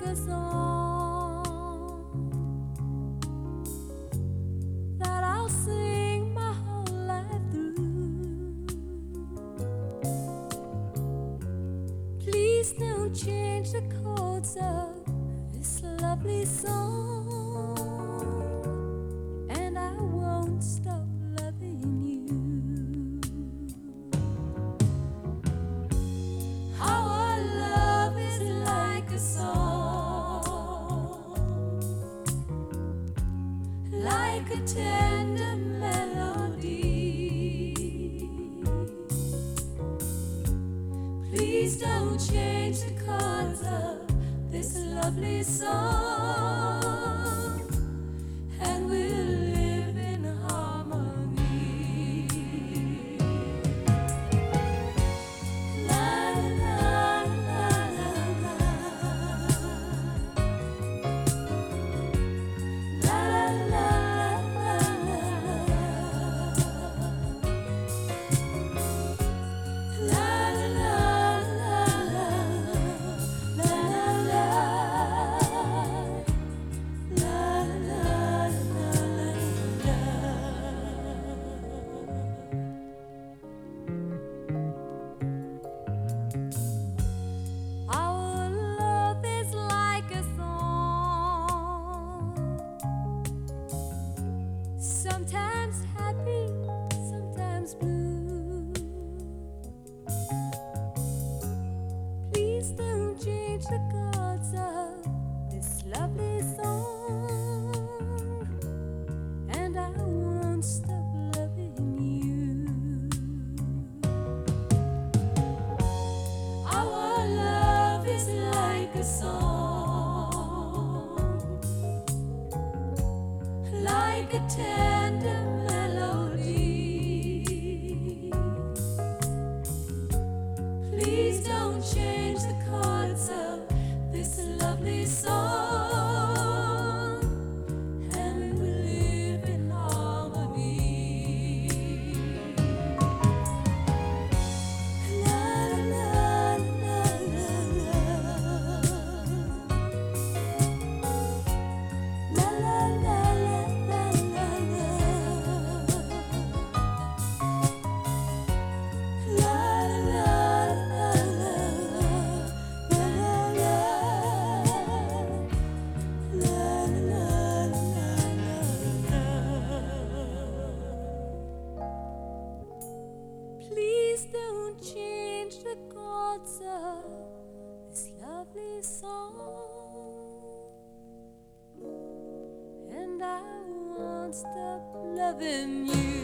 a song that I'll sing my whole life through. Please don't change the chords of this lovely song, and I won't stop loving you. Our love is like a song, like a tender melody. Please don't change the chords of this lovely song, and we'll live in harmony. La la la la la. La la la la la. La la la la la la. Our love is like a song, sometimes happy, sometimes blue. Please don't change the chords of this lovely song, and I won't stop loving you. Our love is like a song, like a tender melody. Please don't change the chords of this lovely song, and we will live in harmony. La la la la la. La la la la la la. La la la la la la. La la la la. Please don't change the chords of this lovely song, and I won't stop loving you.